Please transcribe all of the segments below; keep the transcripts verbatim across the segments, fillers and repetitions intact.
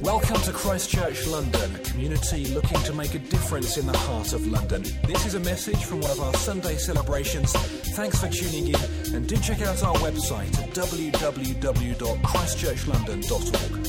Welcome to Christchurch London, a community looking to make a difference in the heart of London. This is a message from one of our Sunday celebrations. Thanks for tuning in, and do check out our website at w w w dot christchurch london dot org.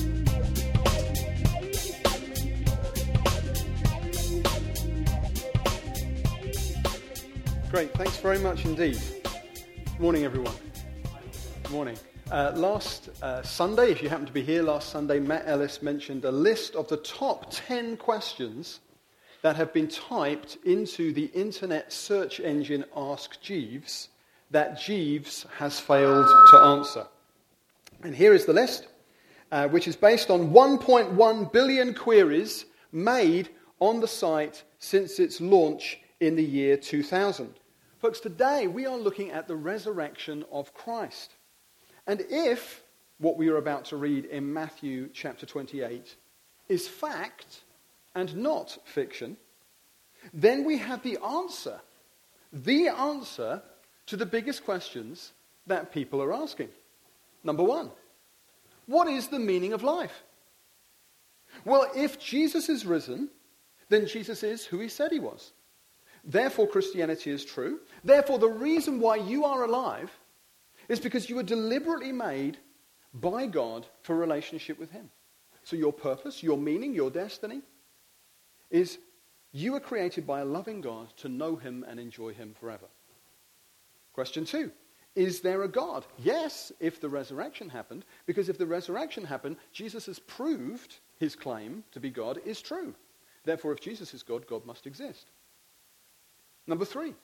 Great, thanks very much indeed. Morning, everyone. Morning. Uh, last uh, Sunday, if you happen to be here, last Sunday, Matt Ellis mentioned a list of the top ten questions that have been typed into the internet search engine Ask Jeeves that Jeeves has failed to answer. And here is the list, uh, which is based on one point one billion queries made on the site since its launch in the year two thousand. Folks, today we are looking at the resurrection of Christ. And if what we are about to read in Matthew chapter twenty-eight is fact and not fiction, then we have the answer, the answer to the biggest questions that people are asking. Number one, what is the meaning of life? Well, if Jesus is risen, then Jesus is who he said he was. Therefore, Christianity is true. Therefore, the reason why you are alive is because you were deliberately made by God for relationship with him. So your purpose, your meaning, your destiny is you were created by a loving God to know him and enjoy him forever. Question two, is there a God? Yes, if the resurrection happened, because if the resurrection happened, Jesus has proved his claim to be God is true. Therefore, if Jesus is God, God must exist. Number three,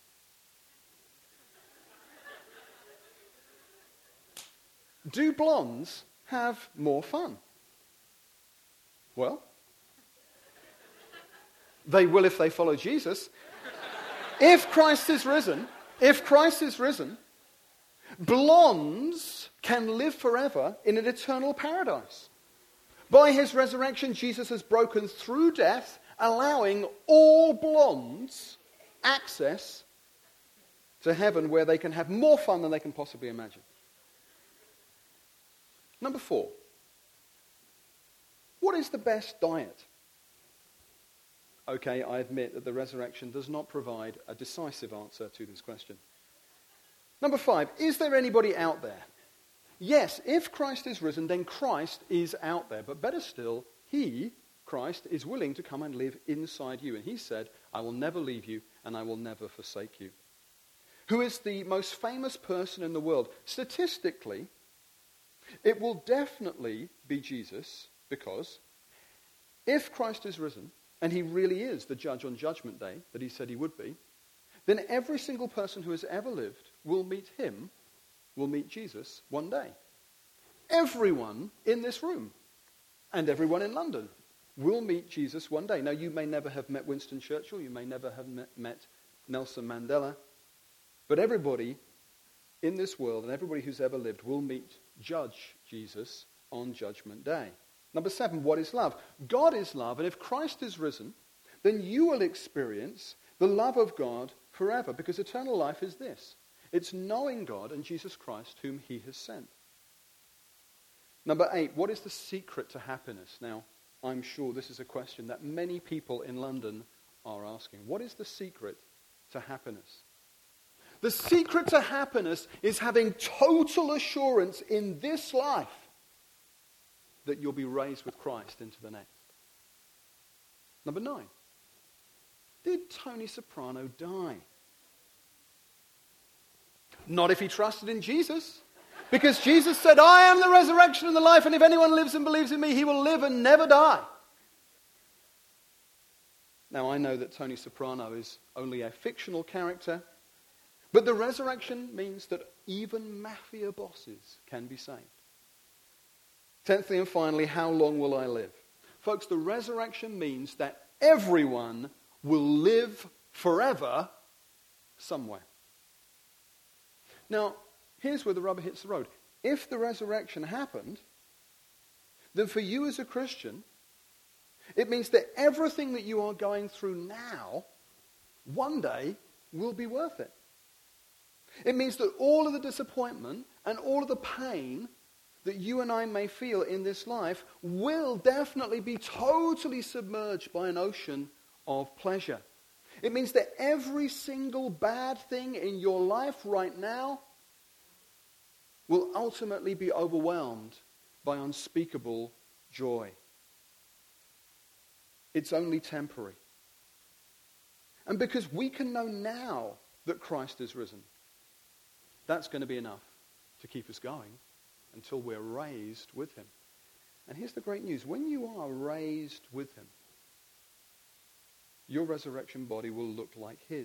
do blondes have more fun? Well, they will if they follow Jesus. If Christ is risen, if Christ is risen, blondes can live forever in an eternal paradise. By his resurrection, Jesus has broken through death, allowing all blondes access to heaven where they can have more fun than they can possibly imagine. Number four, what is the best diet? Okay, I admit that the resurrection does not provide a decisive answer to this question. Number five, is there anybody out there? Yes, if Christ is risen, then Christ is out there. But better still, he, Christ, is willing to come and live inside you. And he said, I will never leave you and I will never forsake you. Who is the most famous person in the world? Statistically, it will definitely be Jesus, because if Christ is risen, and he really is the judge on Judgment Day that he said he would be, then every single person who has ever lived will meet him, will meet Jesus one day. Everyone in this room and everyone in London will meet Jesus one day. Now, you may never have met Winston Churchill, you may never have met, met Nelson Mandela, but everybody in this world and everybody who's ever lived will meet Judge Jesus on Judgment Day. Number seven, what is love? God is love, and if Christ is risen, then you will experience the love of God forever, because eternal life is this. It's knowing God and Jesus Christ whom he has sent. Number eight, what is the secret to happiness? Now, I'm sure this is a question that many people in London are asking. What is the secret to happiness? The secret to happiness is having total assurance in this life that you'll be raised with Christ into the next. Number nine, did Tony Soprano die? Not if he trusted in Jesus. Because Jesus said, I am the resurrection and the life, and if anyone lives and believes in me, he will live and never die. Now, I know that Tony Soprano is only a fictional character, but the resurrection means that even mafia bosses can be saved. Tenthly and finally, how long will I live? Folks, the resurrection means that everyone will live forever somewhere. Now, here's where the rubber hits the road. If the resurrection happened, then for you as a Christian, it means that everything that you are going through now, one day, will be worth it. It means that all of the disappointment and all of the pain that you and I may feel in this life will definitely be totally submerged by an ocean of pleasure. It means that every single bad thing in your life right now will ultimately be overwhelmed by unspeakable joy. It's only temporary. And because we can know now that Christ is risen, that's going to be enough to keep us going until we're raised with him. And here's the great news. When you are raised with him, your resurrection body will look like his.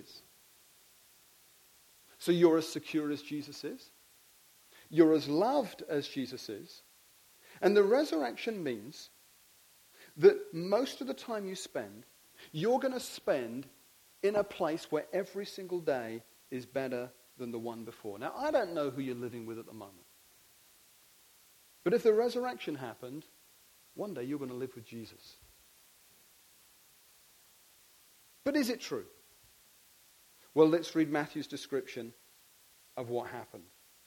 So you're as secure as Jesus is. You're as loved as Jesus is. And the resurrection means that most of the time you spend, you're going to spend in a place where every single day is better than the one before. Now, I don't know who you're living with at the moment. But if the resurrection happened, one day you're going to live with Jesus. But is it true? Well, let's read Matthew's description of what happened.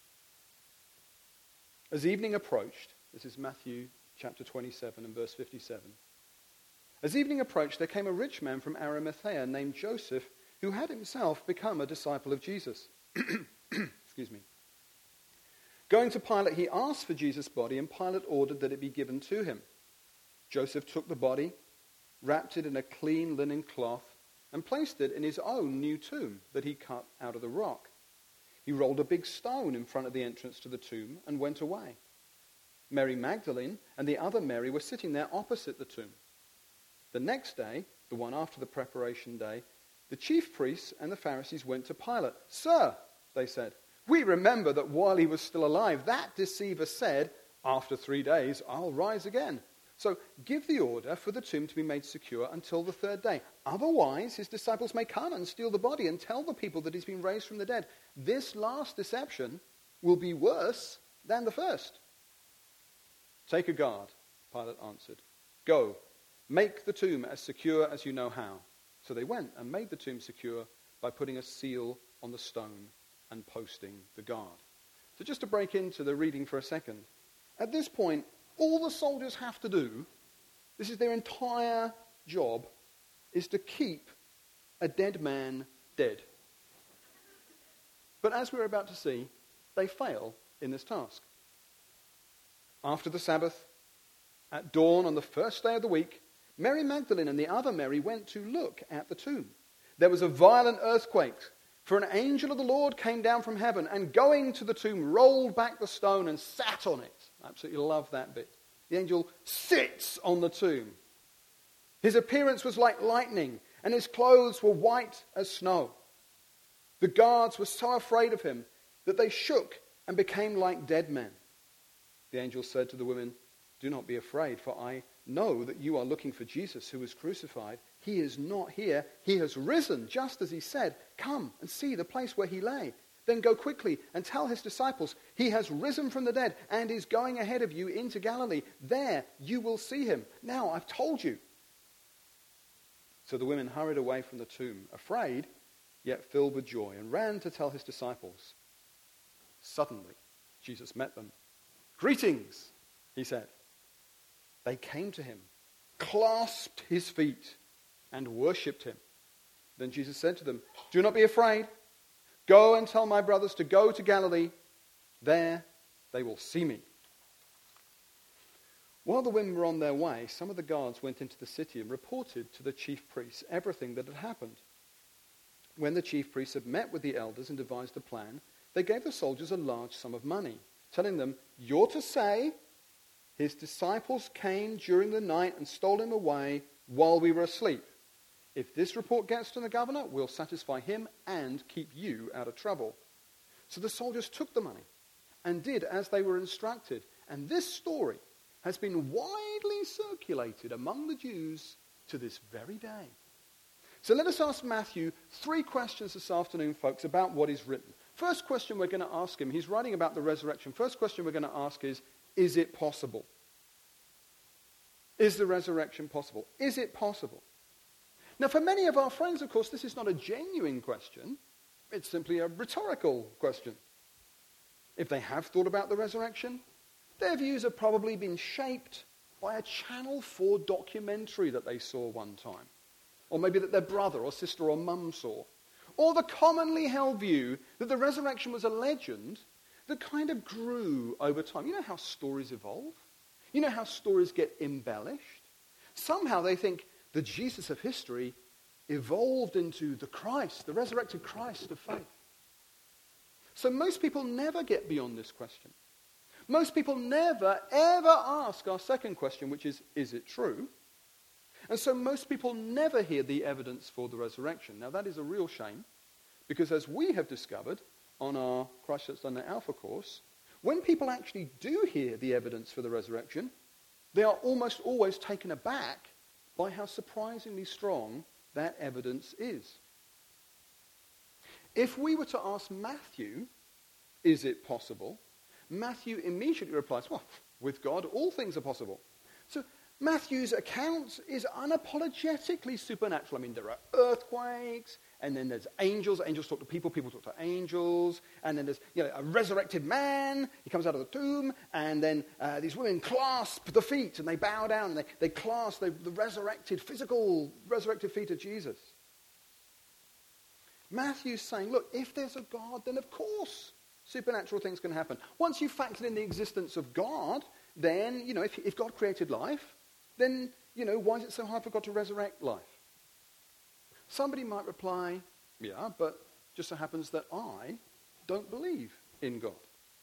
As evening approached, this is Matthew chapter twenty-seven and verse fifty-seven. As evening approached, there came a rich man from Arimathea named Joseph, who had himself become a disciple of Jesus. Excuse me. Going to Pilate, he asked for Jesus' body, and Pilate ordered that it be given to him. Joseph took the body, wrapped it in a clean linen cloth, and placed it in his own new tomb that he cut out of the rock. He rolled a big stone in front of the entrance to the tomb and went away. Mary Magdalene and the other Mary were sitting there opposite the tomb. The next day, the one after the preparation day, the chief priests and the Pharisees went to Pilate. "Sir," they said, "we remember that while he was still alive, that deceiver said, 'After three days, I'll rise again.' So give the order for the tomb to be made secure until the third day. Otherwise, his disciples may come and steal the body and tell the people that he's been raised from the dead. This last deception will be worse than the first." "Take a guard," Pilate answered. "Go, make the tomb as secure as you know how." So they went and made the tomb secure by putting a seal on the stone and posting the guard. So just to break into the reading for a second, at this point, all the soldiers have to do, this is their entire job, is to keep a dead man dead. But as we're about to see, they fail in this task. After the Sabbath, at dawn on the first day of the week, Mary Magdalene and the other Mary went to look at the tomb. There was a violent earthquake, for an angel of the Lord came down from heaven and going to the tomb rolled back the stone and sat on it. I absolutely love that bit. The angel sits on the tomb. His appearance was like lightning and his clothes were white as snow. The guards were so afraid of him that they shook and became like dead men. The angel said to the women, "Do not be afraid, for I know that you are looking for Jesus who was crucified. He is not here. He has risen, just as he said. Come and see the place where he lay. Then go quickly and tell his disciples, he has risen from the dead and is going ahead of you into Galilee. There you will see him. Now I've told you." So the women hurried away from the tomb, afraid, yet filled with joy, and ran to tell his disciples. Suddenly, Jesus met them. "Greetings," he said. They came to him, clasped his feet, and worshipped him. Then Jesus said to them, "Do not be afraid. Go and tell my brothers to go to Galilee. There they will see me." While the women were on their way, some of the guards went into the city and reported to the chief priests everything that had happened. When the chief priests had met with the elders and devised a plan, they gave the soldiers a large sum of money, telling them, "You're to say, 'His disciples came during the night and stole him away while we were asleep.' If this report gets to the governor, we'll satisfy him and keep you out of trouble." So the soldiers took the money and did as they were instructed. And this story has been widely circulated among the Jews to this very day. So let us ask Matthew three questions this afternoon, folks, about what is written. First question we're going to ask him, he's writing about the resurrection. First question we're going to ask is, is it possible? Is the resurrection possible? Is it possible? Now, for many of our friends, of course, this is not a genuine question. It's simply a rhetorical question. If they have thought about the resurrection, Their views have probably been shaped by a Channel four documentary that they saw one time. Or maybe that their brother or sister or mum saw. Or the commonly held view that the resurrection was a legend that kind of grew over time. You know how stories evolve? You know how stories get embellished? Somehow they think the Jesus of history evolved into the Christ, the resurrected Christ of faith. So most people never get beyond this question. Most people never, ever ask our second question, which is, is it true? And so most people never hear the evidence for the resurrection. Now that is a real shame, because as we have discovered on our Christ Church London Alpha course, when people actually do hear the evidence for the resurrection, they are almost always taken aback by how surprisingly strong that evidence is. If we were to ask Matthew, is it possible? Matthew immediately replies, well, with God, all things are possible. So Matthew's account is unapologetically supernatural. I mean, there are earthquakes, and then there's angels. Angels talk to people, people talk to angels. And then there's, you know, a resurrected man. He comes out of the tomb, and then uh, these women clasp the feet, and they bow down, and they, they clasp the, the resurrected, physical, resurrected feet of Jesus. Matthew's saying, look, if there's a God, then of course supernatural things can happen. Once you've factored in the existence of God, then, you know, if, if God created life, then, you know, why is it so hard for God to resurrect life? Somebody might reply, yeah, but just so happens that I don't believe in God.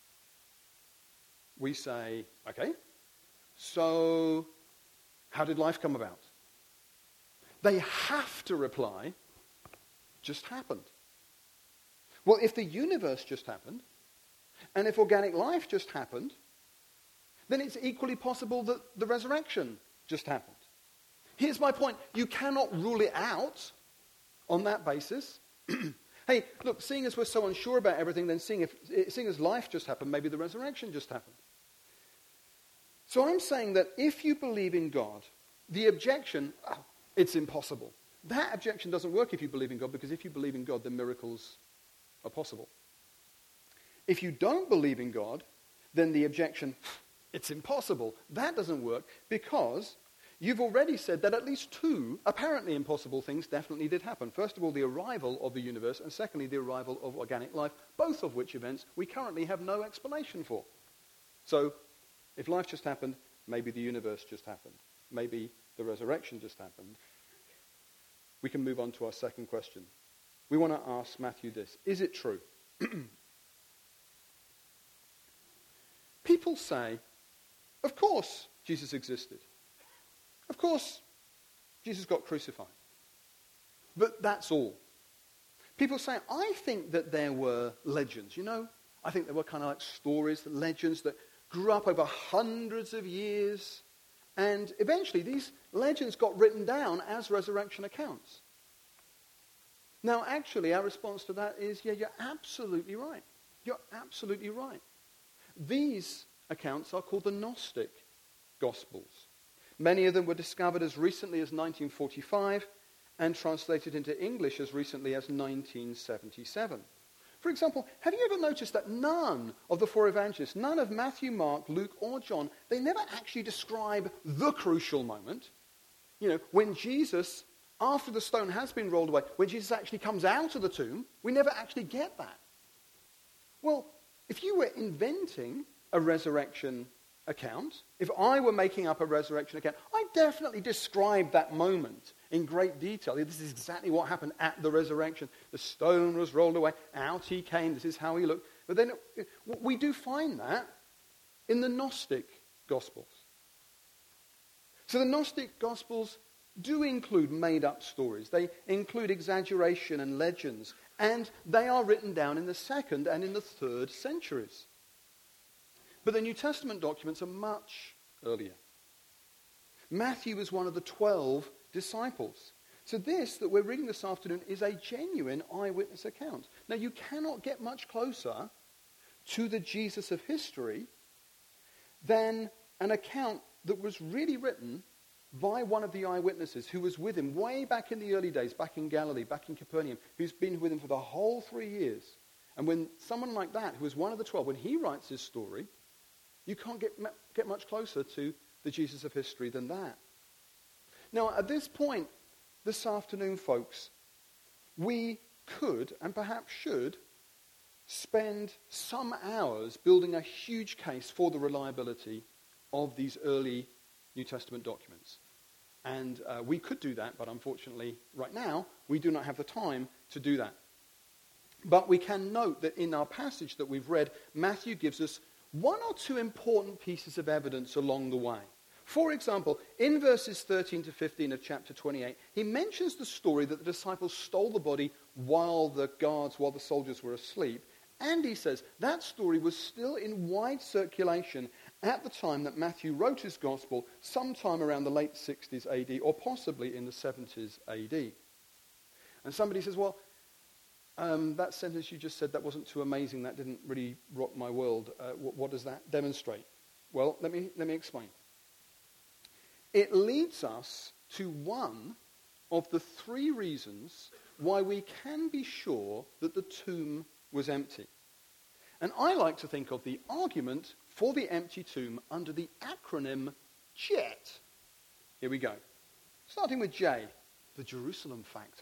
We say, okay, so how did life come about? They have to reply, just happened. Well, if the universe just happened, and if organic life just happened, then it's equally possible that the resurrection just happened. Here's my point. You cannot rule it out on that basis. Hey, look, seeing as we're so unsure about everything, then seeing, if, seeing as life just happened, maybe the resurrection just happened. So I'm saying that if you believe in God, the objection, oh, it's impossible. That objection doesn't work if you believe in God, because if you believe in God, then miracles are possible. If you don't believe in God, then the objection, it's impossible. That doesn't work because you've already said that at least two apparently impossible things definitely did happen. First of all, the arrival of the universe, and secondly, the arrival of organic life, both of which events we currently have no explanation for. So, if life just happened, maybe the universe just happened. Maybe the resurrection just happened. We can move on to our second question. We want to ask Matthew this. Is it true? People say, of course Jesus existed. Of course Jesus got crucified. But that's all. People say, I think that there were legends, you know? I think there were kind of like stories, legends that grew up over hundreds of years. And eventually these legends got written down as resurrection accounts. Now, actually, our response to that is, yeah, you're absolutely right. You're absolutely right. These accounts are called the Gnostic Gospels. Many of them were discovered as recently as nineteen forty-five and translated into English as recently as nineteen seventy-seven. For example, have you ever noticed that none of the four evangelists, none of Matthew, Mark, Luke, or John, they never actually describe the crucial moment? You know, when Jesus, after the stone has been rolled away, when Jesus actually comes out of the tomb, we never actually get that. Well, if you were inventing a resurrection account, if I were making up a resurrection account, I definitely describe that moment in great detail. This is exactly what happened at the resurrection. The stone was rolled away, out he came, this is how he looked. But then we do find that in the Gnostic Gospels. So the Gnostic Gospels do include made-up stories. They include exaggeration and legends, and they are written down in the second and in the third centuries. But the New Testament documents are much earlier. Matthew was one of the twelve disciples. So this that we're reading this afternoon is a genuine eyewitness account. Now you cannot get much closer to the Jesus of history than an account that was really written by one of the eyewitnesses who was with him way back in the early days, back in Galilee, back in Capernaum, who's been with him for the whole three years. And when someone like that, who was one of the twelve, when he writes his story, You can't get, get much closer to the Jesus of history than that. Now, at this point, this afternoon, folks, we could, and perhaps should, spend some hours building a huge case for the reliability of these early New Testament documents. And uh, we could do that, but unfortunately, right now, we do not have the time to do that. But we can note that in our passage that we've read, Matthew gives us one or two important pieces of evidence along the way. For example, in verses thirteen to fifteen of chapter twenty-eight, he mentions the story that the disciples stole the body while the guards, while the soldiers were asleep. And he says that story was still in wide circulation at the time that Matthew wrote his gospel, sometime around the late sixties A D, or possibly in the seventies A D. And somebody says, well, um, that sentence you just said, that wasn't too amazing, that didn't really rock my world. Uh, what, what does that demonstrate? Well, let me, let me explain. It leads us to one of the three reasons why we can be sure that the tomb was empty. And I like to think of the argument for the empty tomb under the acronym JET. Here we go. Starting with J, the Jerusalem factor.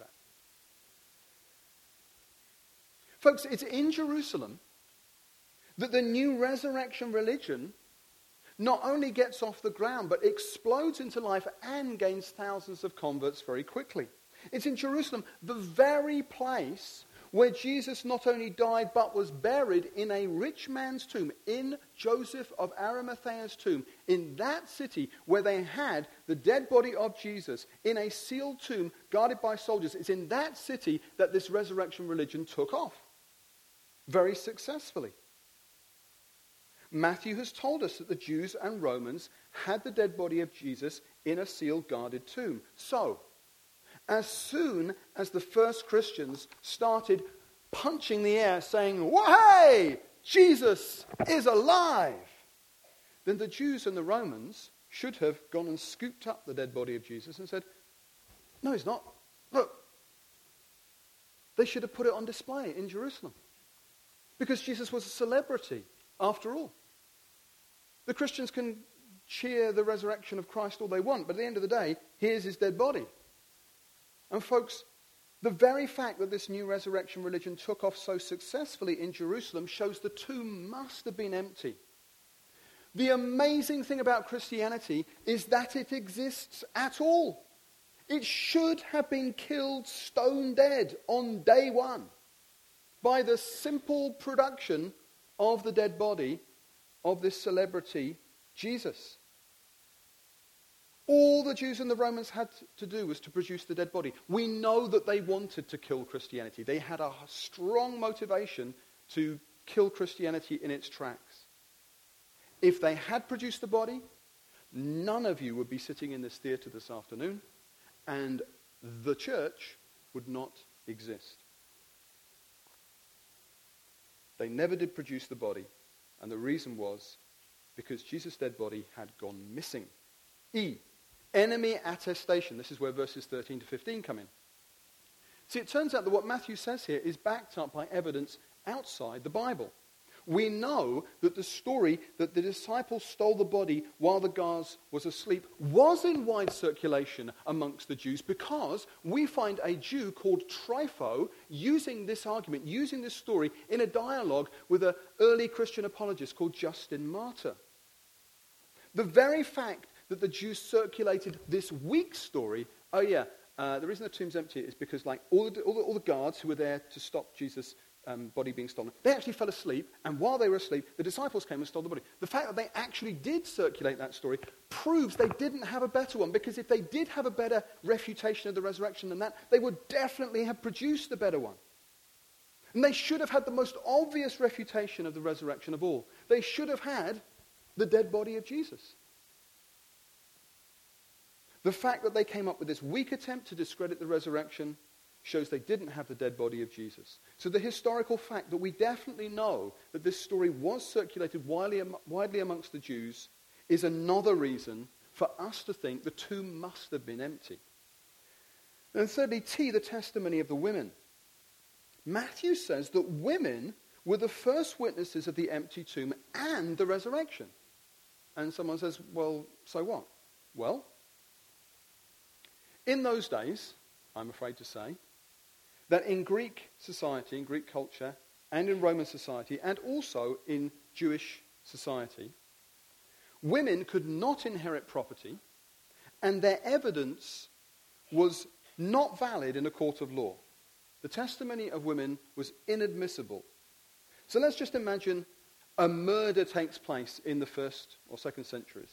Folks, it's in Jerusalem that the new resurrection religion not only gets off the ground, but explodes into life and gains thousands of converts very quickly. It's in Jerusalem, the very place where Jesus not only died, but was buried in a rich man's tomb, in Joseph of Arimathea's tomb, in that city where they had the dead body of Jesus in a sealed tomb guarded by soldiers. It's in that city that this resurrection religion took off very successfully. Matthew has told us that the Jews and Romans had the dead body of Jesus in a sealed, guarded tomb. So, as soon as the first Christians started punching the air saying, "Hey, Jesus is alive," then the Jews and the Romans should have gone and scooped up the dead body of Jesus and said, "No, he's not. Look." They should have put it on display in Jerusalem. Because Jesus was a celebrity, after all. The Christians can cheer the resurrection of Christ all they want, but at the end of the day, here's his dead body. And folks, the very fact that this new resurrection religion took off so successfully in Jerusalem shows the tomb must have been empty. The amazing thing about Christianity is that it exists at all. It should have been killed stone dead on day one by the simple production of the dead body of this celebrity, Jesus. All the Jews and the Romans had to do was to produce the dead body. We know that they wanted to kill Christianity. They had a strong motivation to kill Christianity in its tracks. If they had produced the body, none of you would be sitting in this theatre this afternoon, and the church would not exist. They never did produce the body, and the reason was because Jesus' dead body had gone missing. E, enemy attestation. This is where verses thirteen to fifteen come in. See, it turns out that what Matthew says here is backed up by evidence outside the Bible. We know that the story that the disciples stole the body while the guards was asleep was in wide circulation amongst the Jews, because we find a Jew called Trypho using this argument, using this story in a dialogue with an early Christian apologist called Justin Martyr. The very fact that the Jews circulated this weak story, oh yeah, uh, the reason the tomb's empty is because like all the, all the, all the guards who were there to stop Jesus' Um, body being stolen, they actually fell asleep, and while they were asleep, the disciples came and stole the body. The fact that they actually did circulate that story proves they didn't have a better one, because if they did have a better refutation of the resurrection than that, they would definitely have produced a better one. And they should have had the most obvious refutation of the resurrection of all. They should have had the dead body of Jesus. The fact that they came up with this weak attempt to discredit the resurrection shows they didn't have the dead body of Jesus. So the historical fact that we definitely know that this story was circulated widely, widely amongst the Jews is another reason for us to think the tomb must have been empty. And thirdly, T, the testimony of the women. Matthew says that women were the first witnesses of the empty tomb and the resurrection. And someone says, well, so what? Well, in those days, I'm afraid to say, that in Greek society, in Greek culture, and in Roman society, and also in Jewish society, women could not inherit property, and their evidence was not valid in a court of law. The testimony of women was inadmissible. So let's just imagine a murder takes place in the first or second centuries.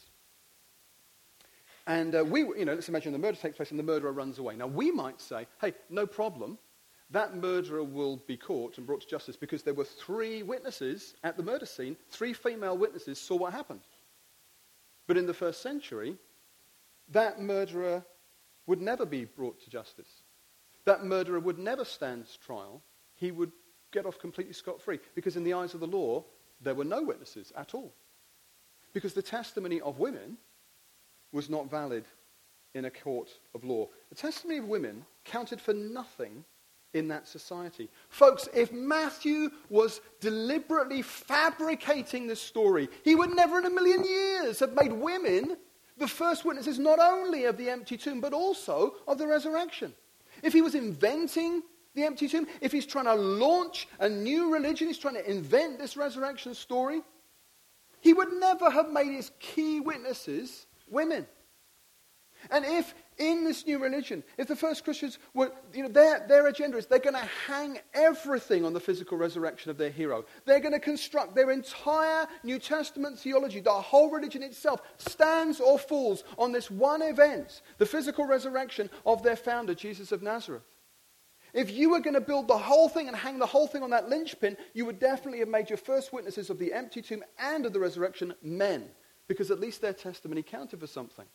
And uh, we, you know, let's imagine the murder takes place and the murderer runs away. Now we might say, hey, no problem. That murderer will be caught and brought to justice because there were three witnesses at the murder scene. Three female witnesses saw what happened. But in the first century, that murderer would never be brought to justice. That murderer would never stand trial. He would get off completely scot-free because in the eyes of the law, there were no witnesses at all. Because the testimony of women was not valid in a court of law. The testimony of women counted for nothing in that society. Folks, if Matthew was deliberately fabricating this story, he would never in a million years have made women the first witnesses not only of the empty tomb, but also of the resurrection. If he was inventing the empty tomb, if he's trying to launch a new religion, he's trying to invent this resurrection story, he would never have made his key witnesses women. And if in this new religion, if the first Christians were, you know, their, their agenda is they're going to hang everything on the physical resurrection of their hero. They're going to construct their entire New Testament theology, the whole religion itself, stands or falls on this one event, the physical resurrection of their founder, Jesus of Nazareth. If you were going to build the whole thing and hang the whole thing on that linchpin, you would definitely have made your first witnesses of the empty tomb and of the resurrection men, because at least their testimony counted for something.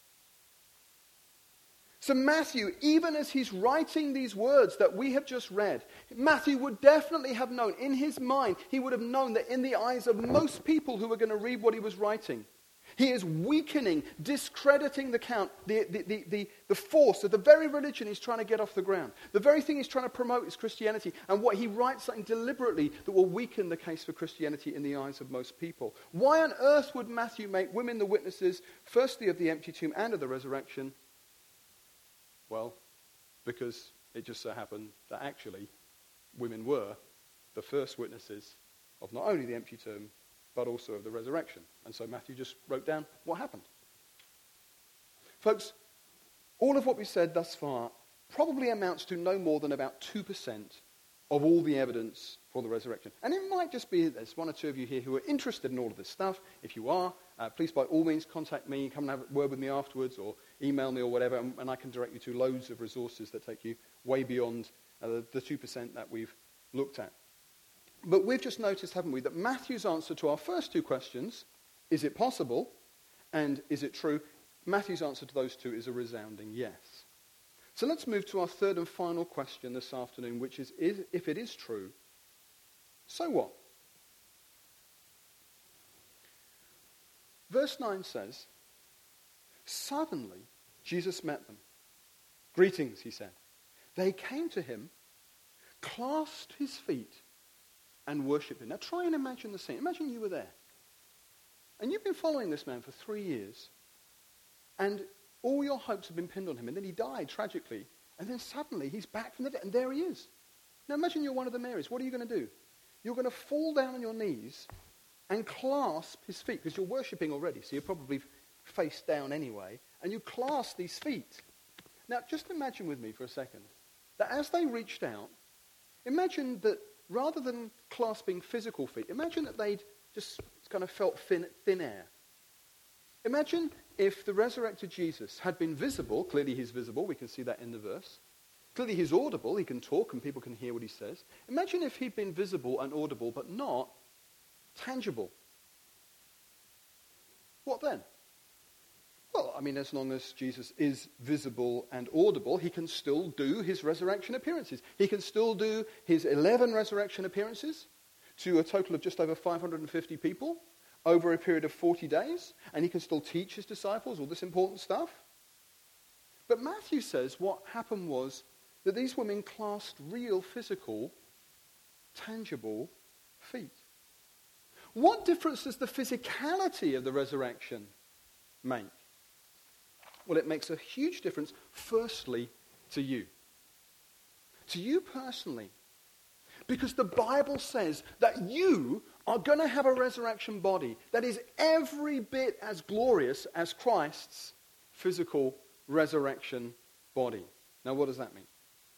So Matthew, even as he's writing these words that we have just read, Matthew would definitely have known, in his mind, he would have known that in the eyes of most people who were going to read what he was writing, he is weakening, discrediting the count, the, the, the, the, the force of the very religion he's trying to get off the ground. The very thing he's trying to promote is Christianity. And what he writes something deliberately that will weaken the case for Christianity in the eyes of most people. Why on earth would Matthew make women the witnesses, firstly of the empty tomb and of the resurrection? Well, because it just so happened that actually women were the first witnesses of not only the empty tomb, but also of the resurrection. And so Matthew just wrote down what happened. Folks, all of what we've said thus far probably amounts to no more than about two percent of all the evidence for the resurrection. And it might just be that there's one or two of you here who are interested in all of this stuff. If you are, uh, please by all means contact me, come and have a word with me afterwards, or email me or whatever, and, and I can direct you to loads of resources that take you way beyond uh, the, the two percent that we've looked at. But we've just noticed, haven't we, that Matthew's answer to our first two questions, is it possible, and is it true, Matthew's answer to those two is a resounding yes. So let's move to our third and final question this afternoon, which is, is if it is true, so what? Verse nine says, suddenly Jesus met them. Greetings, he said. They came to him, clasped his feet, and worshipped him. Now try and imagine the scene. Imagine you were there. And you've been following this man for three years. And all your hopes have been pinned on him. And then he died tragically. And then suddenly he's back from the dead. And there he is. Now imagine you're one of the Marys. What are you going to do? You're going to fall down on your knees and clasp his feet. Because you're worshipping already. So you're probably face down anyway. And you clasp these feet. Now just imagine with me for a second. That as they reached out, imagine that rather than clasping physical feet, imagine that they'd just kind of felt thin, thin air. Imagine if the resurrected Jesus had been visible. Clearly he's visible. We can see that in the verse. Clearly he's audible. He can talk and people can hear what he says. Imagine if he'd been visible and audible but not tangible. What then? Well, I mean, as long as Jesus is visible and audible, he can still do his resurrection appearances. He can still do his eleven resurrection appearances to a total of just over five hundred fifty people over a period of forty days. And he can still teach his disciples all this important stuff. But Matthew says what happened was that these women clasped real, physical, tangible feet. What difference does the physicality of the resurrection make? Well, it makes a huge difference, firstly, to you. To you personally. Because the Bible says that you are going to have a resurrection body that is every bit as glorious as Christ's physical resurrection body. Now, what does that mean?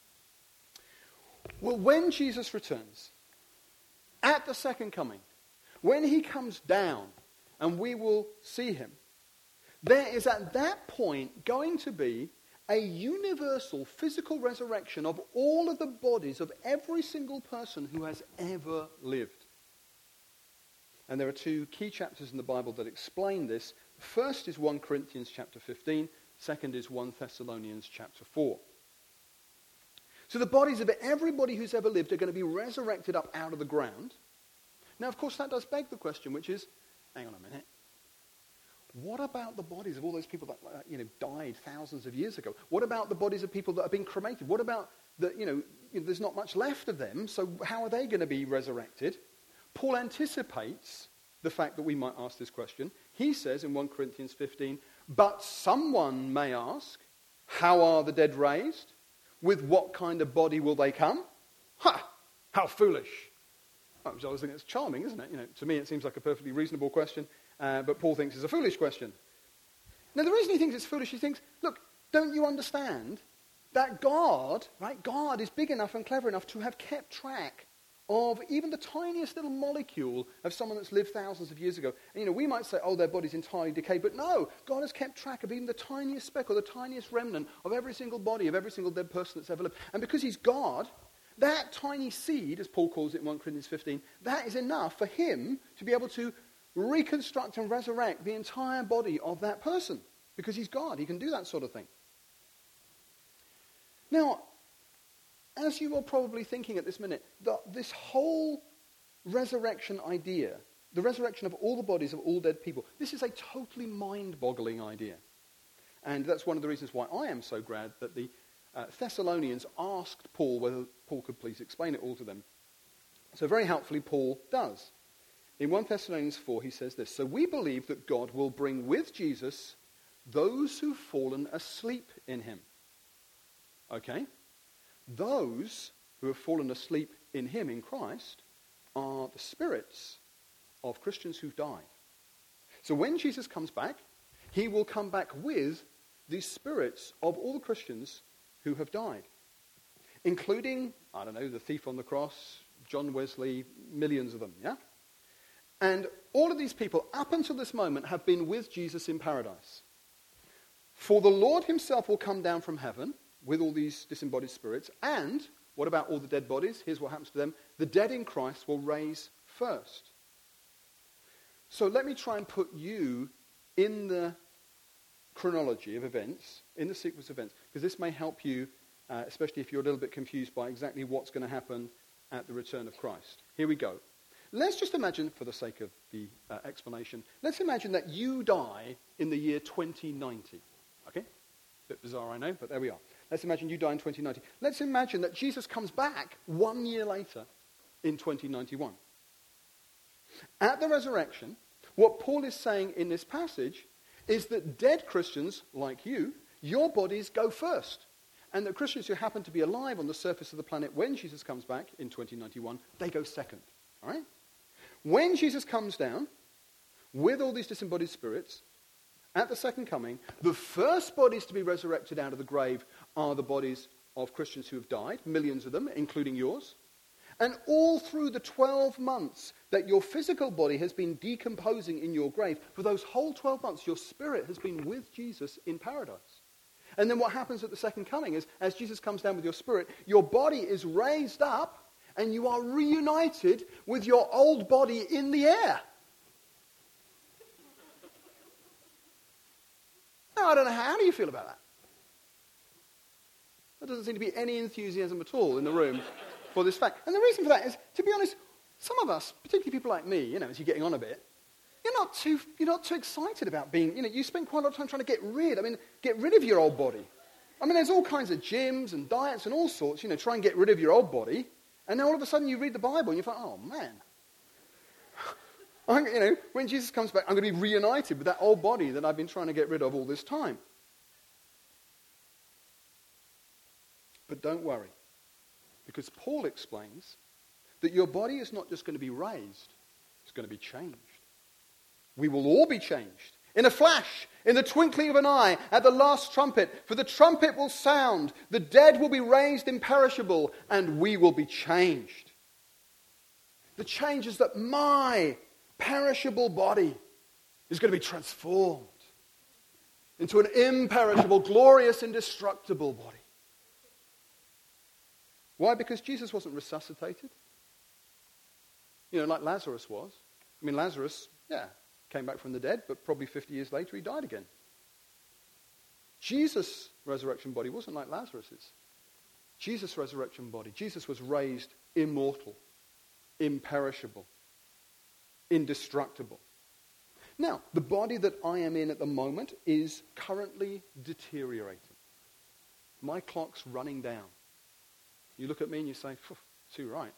Well, when Jesus returns, at the second coming, when he comes down and we will see him, there is at that point going to be a universal physical resurrection of all of the bodies of every single person who has ever lived. And there are two key chapters in the Bible that explain this. The first is First Corinthians chapter fifteen. Second is First Thessalonians chapter four. So the bodies of everybody who's ever lived are going to be resurrected up out of the ground. Now, of course, that does beg the question, which is, hang on a minute. What about the bodies of all those people that uh, you know died thousands of years ago? What about the bodies of people that have been cremated? What about the you know, you know there's not much left of them, so how are they going to be resurrected? Paul anticipates the fact that we might ask this question. He says in First Corinthians fifteen, but someone may ask, how are the dead raised? With what kind of body will they come? Ha! How foolish! I always think it's charming, isn't it? You know, to me it seems like a perfectly reasonable question. Uh, but Paul thinks it's a foolish question. Now, the reason he thinks it's foolish, he thinks, look, don't you understand that God, right, God is big enough and clever enough to have kept track of even the tiniest little molecule of someone that's lived thousands of years ago. And, you know, we might say, oh, their body's entirely decayed, but no, God has kept track of even the tiniest speck or the tiniest remnant of every single body of every single dead person that's ever lived. And because he's God, that tiny seed, as Paul calls it in First Corinthians fifteen, that is enough for him to be able to reconstruct and resurrect the entire body of that person. Because he's God. He can do that sort of thing. Now, as you are probably thinking at this minute, the, this whole resurrection idea, the resurrection of all the bodies of all dead people, this is a totally mind-boggling idea. And that's one of the reasons why I am so glad that the uh, Thessalonians asked Paul whether Paul could please explain it all to them. So very helpfully, Paul does. In First Thessalonians four, he says this, so we believe that God will bring with Jesus those who've fallen asleep in him. Okay? Those who have fallen asleep in him, in Christ, are the spirits of Christians who've died. So when Jesus comes back, he will come back with the spirits of all the Christians who have died, including, I don't know, the thief on the cross, John Wesley, millions of them, yeah? And all of these people, up until this moment, have been with Jesus in paradise. For the Lord himself will come down from heaven with all these disembodied spirits. And, what about all the dead bodies? Here's what happens to them. The dead in Christ will raise first. So let me try and put you in the chronology of events, in the sequence of events, because this may help you, uh, especially if you're a little bit confused by exactly what's going to happen at the return of Christ. Here we go. Let's just imagine, for the sake of the uh, explanation, let's imagine that you die in the year twenty ninety. Okay? Bit bizarre, I know, but there we are. Let's imagine you die in twenty ninety. Let's imagine that Jesus comes back one year later in twenty ninety-one. At the resurrection, what Paul is saying in this passage is that dead Christians, like you, your bodies go first. And that Christians who happen to be alive on the surface of the planet when Jesus comes back in twenty ninety-one, they go second. All right? When Jesus comes down with all these disembodied spirits at the second coming, the first bodies to be resurrected out of the grave are the bodies of Christians who have died, millions of them, including yours. And all through the twelve months that your physical body has been decomposing in your grave, for those whole twelve months, your spirit has been with Jesus in paradise. And then what happens at the second coming is, as Jesus comes down with your spirit, your body is raised up and you are reunited with your old body in the air. Now, I don't know, how, how do you feel about that? There doesn't seem to be any enthusiasm at all in the room for this fact. And the reason for that is, to be honest, some of us, particularly people like me, you know, as you're getting on a bit, you're not too, you're not too excited about being, you know, you spend quite a lot of time trying to get rid, I mean, get rid of your old body. I mean, there's all kinds of gyms and diets and all sorts, you know, try and get rid of your old body. And then all of a sudden you read the Bible and you think, oh, man, I'm, you know, when Jesus comes back, I'm going to be reunited with that old body that I've been trying to get rid of all this time. But don't worry, because Paul explains that your body is not just going to be raised, it's going to be changed. We will all be changed. In a flash, in the twinkling of an eye, at the last trumpet. For the trumpet will sound, the dead will be raised imperishable, and we will be changed. The change is that my perishable body is going to be transformed into an imperishable, glorious, indestructible body. Why? Because Jesus wasn't resuscitated. You know, like Lazarus was. I mean, Lazarus, yeah, came back from the dead, but probably fifty years later he died again. Jesus' resurrection body wasn't like Lazarus's. Jesus' resurrection body, Jesus was raised immortal, imperishable, indestructible. Now, the body that I am in at the moment is currently deteriorating. My clock's running down. You look at me and you say, too right.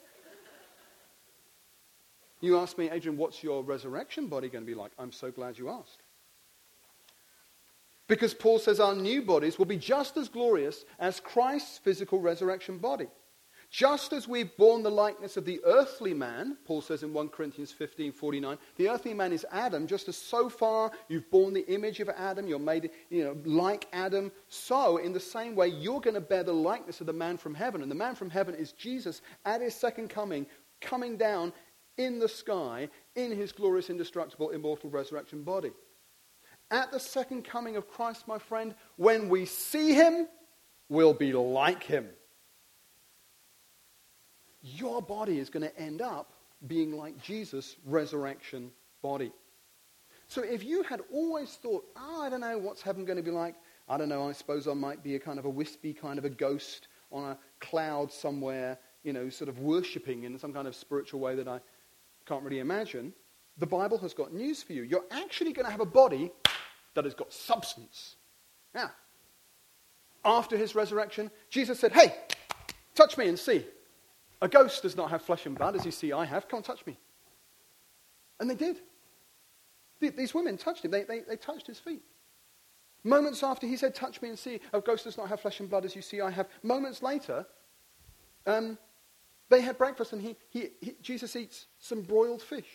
You ask me, Adrian, what's your resurrection body going to be like? I'm so glad you asked. Because Paul says our new bodies will be just as glorious as Christ's physical resurrection body. Just as we've borne the likeness of the earthly man, Paul says in First Corinthians fifteen forty-nine, the earthly man is Adam, just as so far you've borne the image of Adam, you're made, you know, like Adam, so in the same way you're going to bear the likeness of the man from heaven. And the man from heaven is Jesus at his second coming, coming down in the sky in his glorious, indestructible, immortal resurrection body. At the second coming of Christ, my friend, when we see him, we'll be like him. Your body is going to end up being like Jesus' resurrection body. So if you had always thought, oh, I don't know what's heaven going to be like. I don't know, I suppose I might be a kind of a wispy kind of a ghost on a cloud somewhere, you know, sort of worshipping in some kind of spiritual way that I can't really imagine. The Bible has got news for you. You're actually going to have a body that has got substance. Now, after his resurrection, Jesus said, hey, touch me and see. A ghost does not have flesh and blood, as you see I have. Come on, touch me. And they did. These women touched him. They, they, they touched his feet. Moments after he said, touch me and see. A ghost does not have flesh and blood, as you see I have. Moments later, um, they had breakfast and he, he, he, Jesus eats some broiled fish.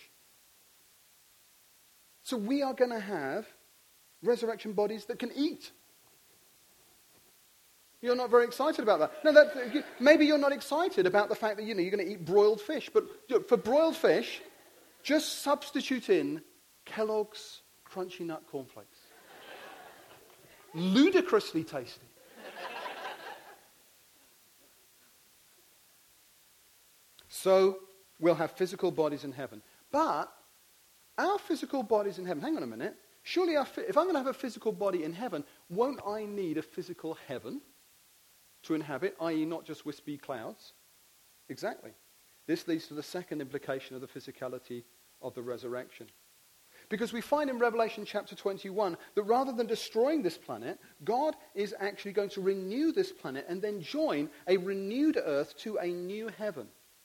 So we are going to have resurrection bodies that can eat. You're not very excited about that. No, that, maybe you're not excited about the fact that, you know, you're going to eat broiled fish. But for broiled fish, just substitute in Kellogg's Crunchy Nut Cornflakes. Ludicrously tasty. So we'll have physical bodies in heaven. But our physical bodies in heaven, hang on a minute. Surely our, if I'm going to have a physical body in heaven, won't I need a physical heaven to inhabit, that is not just wispy clouds? Exactly. This leads to the second implication of the physicality of the resurrection. Because we find in Revelation chapter twenty-one that rather than destroying this planet, God is actually going to renew this planet and then join a renewed earth to a new heaven.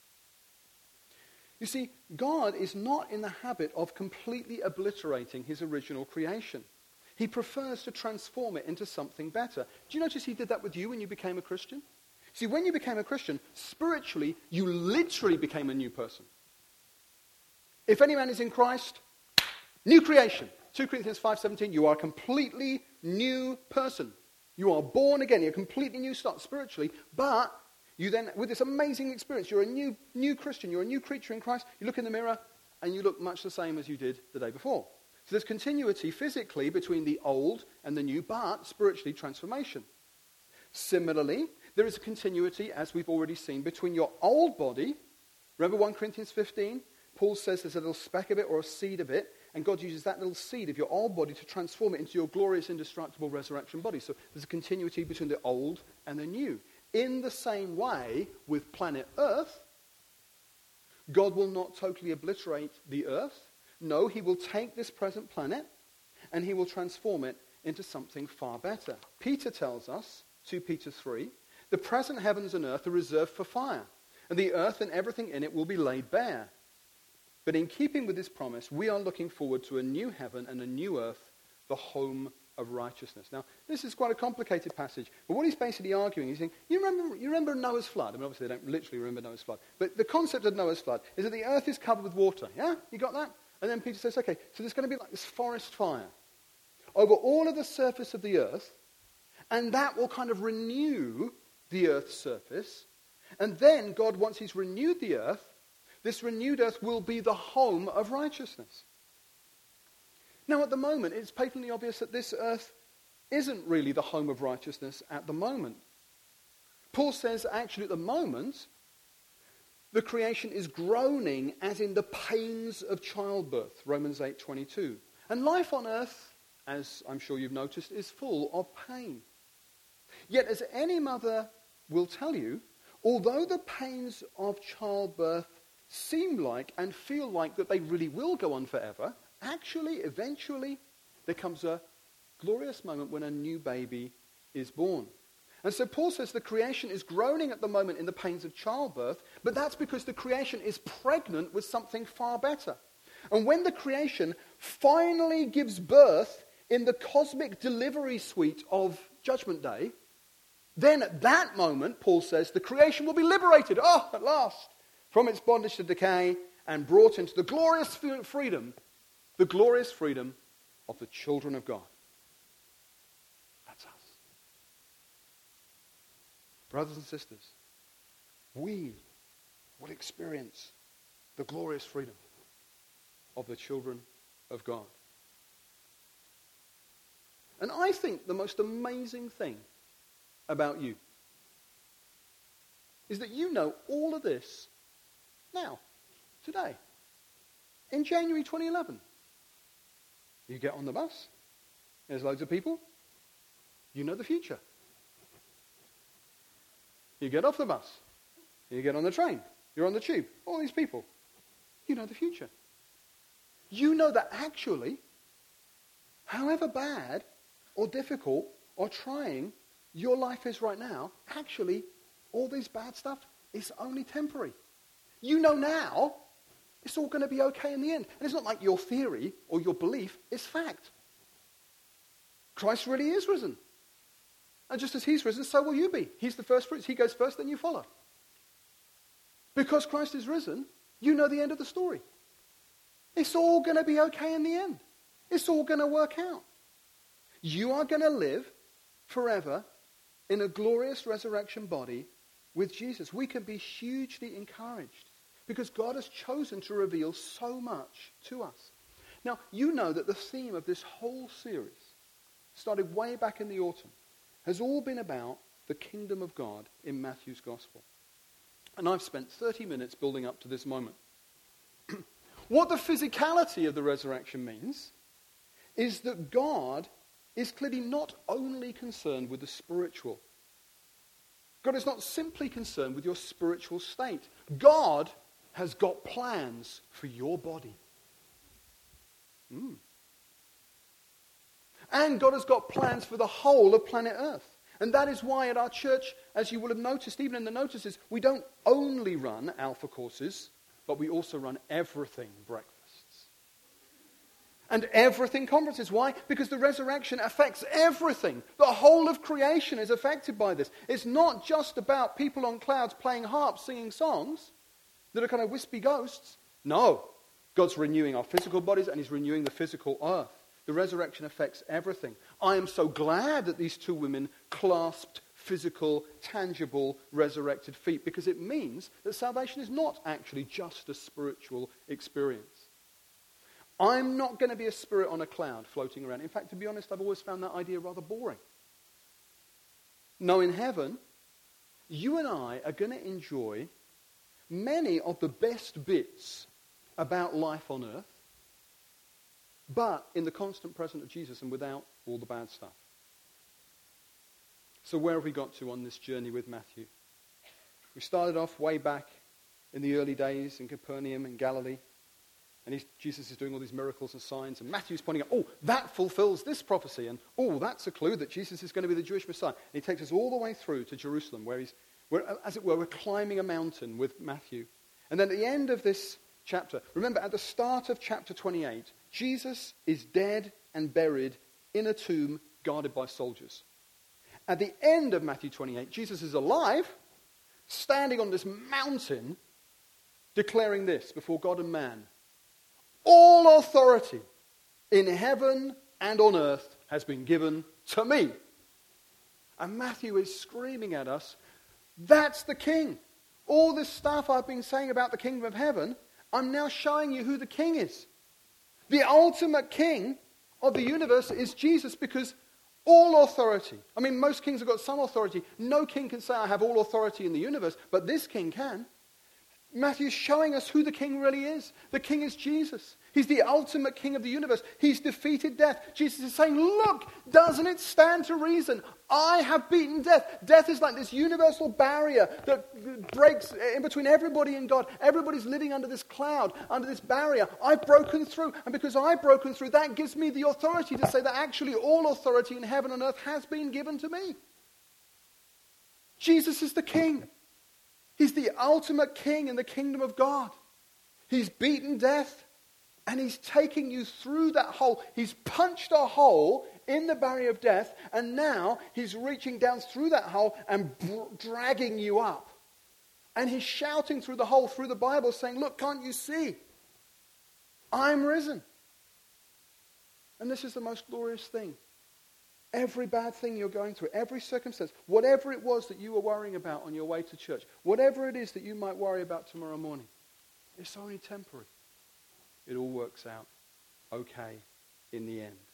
You see, God is not in the habit of completely obliterating his original creation. He prefers to transform it into something better. Do you notice he did that with you when you became a Christian? See, when you became a Christian, spiritually, you literally became a new person. If any man is in Christ, new creation. Second Corinthians five seventeen, you are a completely new person. You are born again. You're a completely new start spiritually. But you then, with this amazing experience, you're a new, new Christian. You're a new creature in Christ. You look in the mirror and you look much the same as you did the day before. So there's continuity physically between the old and the new, but spiritually transformation. Similarly, there is a continuity, as we've already seen, between your old body. Remember First Corinthians fifteen? Paul says there's a little speck of it or a seed of it, and God uses that little seed of your old body to transform it into your glorious, indestructible resurrection body. So there's a continuity between the old and the new. In the same way, with planet Earth, God will not totally obliterate the earth. No, he will take this present planet and he will transform it into something far better. Peter tells us, Second Peter three, the present heavens and earth are reserved for fire, and the earth and everything in it will be laid bare. But in keeping with this promise, we are looking forward to a new heaven and a new earth, the home of righteousness. Now, this is quite a complicated passage, but what he's basically arguing, he's saying, you remember, you remember Noah's flood? I mean, obviously they don't literally remember Noah's flood, but the concept of Noah's flood is that the earth is covered with water. Yeah? You got that? And then Peter says, okay, so there's going to be like this forest fire over all of the surface of the earth, and that will kind of renew the earth's surface. And then God, once he's renewed the earth, this renewed earth will be the home of righteousness. Now, at the moment, it's patently obvious that this earth isn't really the home of righteousness at the moment. Paul says, actually, at the moment, the creation is groaning as in the pains of childbirth, Romans eight twenty-two. And life on earth, as I'm sure you've noticed, is full of pain. Yet, as any mother will tell you, although the pains of childbirth seem like and feel like that they really will go on forever, actually, eventually, there comes a glorious moment when a new baby is born. And so Paul says the creation is groaning at the moment in the pains of childbirth, but that's because the creation is pregnant with something far better. And when the creation finally gives birth in the cosmic delivery suite of Judgment Day, then at that moment, Paul says, the creation will be liberated, oh, at last, from its bondage to decay and brought into the glorious freedom, the glorious freedom of the children of God. That's us. Brothers and sisters, we will experience the glorious freedom of the children of God. And I think the most amazing thing about you is that you know all of this now, today, in January twenty eleven. You get on the bus, there's loads of people, you know the future. You get off the bus, you get on the train, you're on the tube, all these people, you know the future. You know that actually, however bad or difficult or trying your life is right now, actually, all this bad stuff is only temporary. You know now, it's all going to be okay in the end. And it's not like your theory or your belief is fact. Christ really is risen. And just as he's risen, so will you be. He's the first fruits. He goes first, then you follow. Because Christ is risen, you know the end of the story. It's all going to be okay in the end. It's all going to work out. You are going to live forever in a glorious resurrection body with Jesus. We can be hugely encouraged because God has chosen to reveal so much to us. Now, you know that the theme of this whole series, started way back in the autumn, has all been about the kingdom of God in Matthew's gospel. And I've spent thirty minutes building up to this moment. What the physicality of the resurrection means is that God is clearly not only concerned with the spiritual. God is not simply concerned with your spiritual state. God has got plans for your body. Mm. And God has got plans for the whole of planet Earth. And that is why at our church, as you will have noticed, even in the notices, we don't only run alpha courses, but we also run everything breakfasts. And everything conferences. Why? Because the resurrection affects everything. The whole of creation is affected by this. It's not just about people on clouds playing harps, singing songs that are kind of wispy ghosts. No. God's renewing our physical bodies and he's renewing the physical earth. The resurrection affects everything. I am so glad that these two women clasped physical, tangible, resurrected feet because it means that salvation is not actually just a spiritual experience. I'm not going to be a spirit on a cloud floating around. In fact, to be honest, I've always found that idea rather boring. No, in heaven, you and I are going to enjoy many of the best bits about life on earth, but in the constant presence of Jesus and without all the bad stuff. So where have we got to on this journey with Matthew? We started off way back in the early days in Capernaum in Galilee. And he's, Jesus is doing all these miracles and signs. And Matthew's pointing out, oh, that fulfills this prophecy. And, oh, that's a clue that Jesus is going to be the Jewish Messiah. And he takes us all the way through to Jerusalem, where he's, where, as it were, we're climbing a mountain with Matthew. And then at the end of this chapter. Remember, at the start of chapter twenty-eight, Jesus is dead and buried in a tomb guarded by soldiers. At the end of Matthew twenty-eight, Jesus is alive, standing on this mountain, declaring this before God and man: all authority in heaven and on earth has been given to me. And Matthew is screaming at us, that's the king. All this stuff I've been saying about the kingdom of heaven, I'm now showing you who the king is. The ultimate king of the universe is Jesus, because all authority, I mean, most kings have got some authority. No king can say, I have all authority in the universe, but this king can. Matthew's showing us who the king really is. The king is Jesus. He's the ultimate king of the universe. He's defeated death. Jesus is saying, look, doesn't it stand to reason? I have beaten death. Death is like this universal barrier that breaks in between everybody and God. Everybody's living under this cloud, under this barrier. I've broken through. And because I've broken through, that gives me the authority to say that actually all authority in heaven and earth has been given to me. Jesus is the king. He's the ultimate king in the kingdom of God. He's beaten death, and he's taking you through that hole. He's punched a hole in the barrier of death, and now he's reaching down through that hole and br- dragging you up. And he's shouting through the hole, through the Bible, saying, look, can't you see? I'm risen. And this is the most glorious thing. Every bad thing you're going through, every circumstance, whatever it was that you were worrying about on your way to church, whatever it is that you might worry about tomorrow morning, it's only temporary. It all works out okay in the end.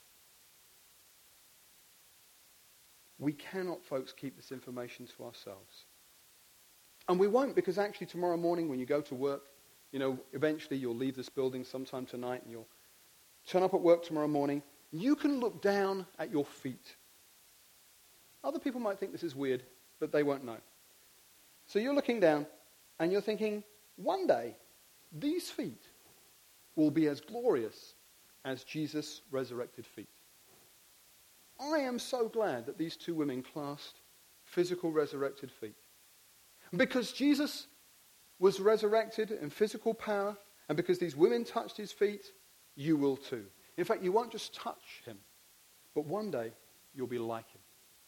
We cannot, folks, keep this information to ourselves. And we won't, because actually tomorrow morning when you go to work, you know, eventually you'll leave this building sometime tonight and you'll turn up at work tomorrow morning. You can look down at your feet. Other people might think this is weird, but they won't know. So you're looking down and you're thinking, one day, these feet will be as glorious as Jesus' resurrected feet. I am so glad that these two women clasped physical resurrected feet. Because Jesus was resurrected in physical power, and because these women touched his feet, you will too. In fact, you won't just touch him, but one day you'll be like him.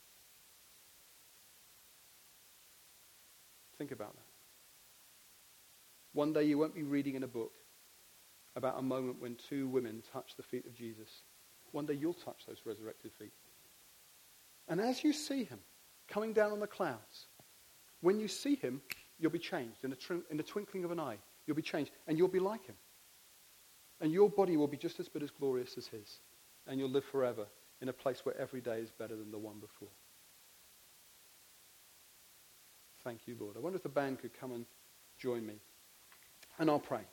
Think about that. One day you won't be reading in a book about a moment when two women touched the feet of Jesus. One day you'll touch those resurrected feet. And as you see him coming down on the clouds, when you see him, you'll be changed. In a, tr- in the twinkling of an eye, you'll be changed, and you'll be like him. And your body will be just as good as glorious as his. And you'll live forever in a place where every day is better than the one before. Thank you, Lord. I wonder if the band could come and join me. And I'll pray.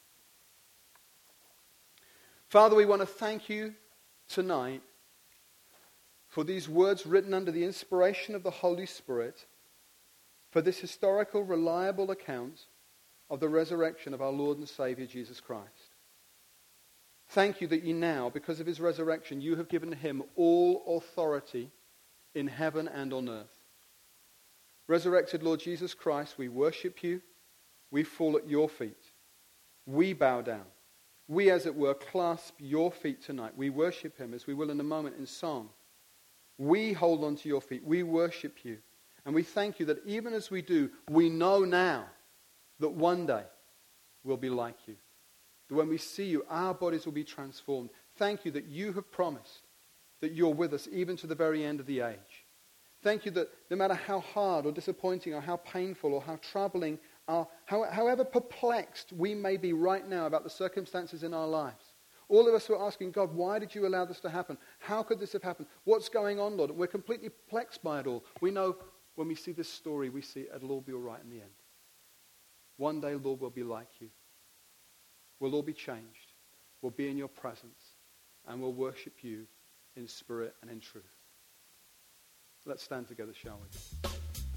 Father, we want to thank you tonight for these words written under the inspiration of the Holy Spirit, for this historical, reliable account of the resurrection of our Lord and Savior, Jesus Christ. Thank you that you now, because of his resurrection, you have given him all authority in heaven and on earth. Resurrected Lord Jesus Christ, we worship you. We fall at your feet. We bow down. We, as it were, clasp your feet tonight. We worship him, as we will in a moment in song. We hold on to your feet. We worship you. And we thank you that even as we do, we know now that one day we'll be like you. That when we see you, our bodies will be transformed. Thank you that you have promised that you're with us even to the very end of the age. Thank you that no matter how hard or disappointing or how painful or how troubling, or how, however perplexed we may be right now about the circumstances in our lives, all of us who are asking, God, why did you allow this to happen? How could this have happened? What's going on, Lord? And we're completely perplexed by it all. We know when we see this story, we see it'll all be all right in the end. One day, Lord, we'll be like you. We'll all be changed. We'll be in your presence. And we'll worship you in spirit and in truth. Let's stand together, shall we?